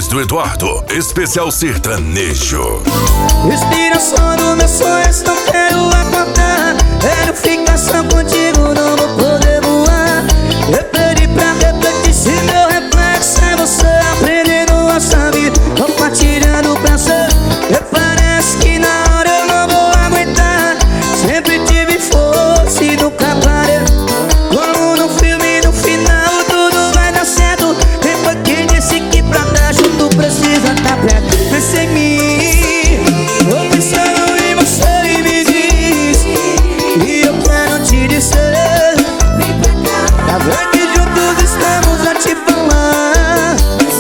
Melhores do Eduardo, especial sertanejo. Inspiração do meu sonho, não quero acordar. Quero ficar só contigo, não vou poder voar. Eu perdi pra refletir se meu reflexo é você. Aprendendo a saber, compartilhando o prazer. E parece que na hora eu não vou aguentar. Sempre tive força e nunca parei. Como no filme, no final tudo vai dar certo. Quem foi que disse que pra dar junto precisa tá perto? Pensa em mim, tô pensando em você e me diz. E eu quero te dizer, tá vendo que juntos estamos a te falar.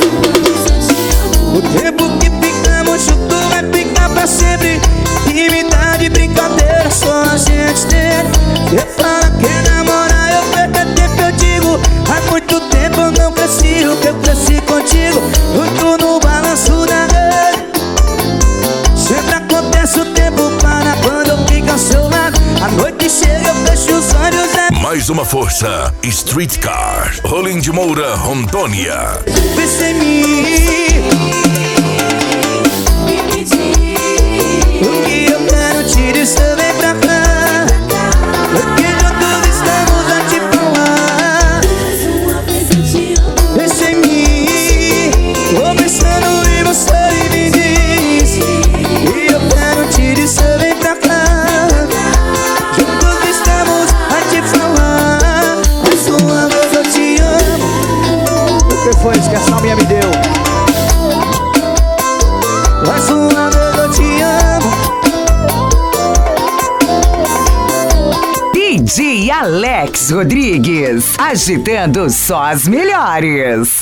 O tempo que ficamos juntos vai ficar pra sempre. Intimidade, brincadeira, só a gente tem. Eu falo que namorar, eu perco tempo, eu digo. Há muito tempo eu não cresci, o que eu cresci contigo. Junto no balanço da rede. Sempre acontece o tempo para quando eu fico ao seu lado. A noite chega, eu fecho os olhos. Mais uma força, Streetcar, Rolim de Moura, Rondônia. Pensa em mim. O que eu quero te dizer, vem pra cá. Porque juntos estamos a te falar. Pensa em mim, tô pensando em você e me diz. E eu quero te dizer, vem pra cá. Juntos estamos a te falar. Mais uma vez eu te amo. O que foi isso que a Salminha me deu? Mais uma vez eu te amo. DJ Alex Rodrigues, agitando só as melhores.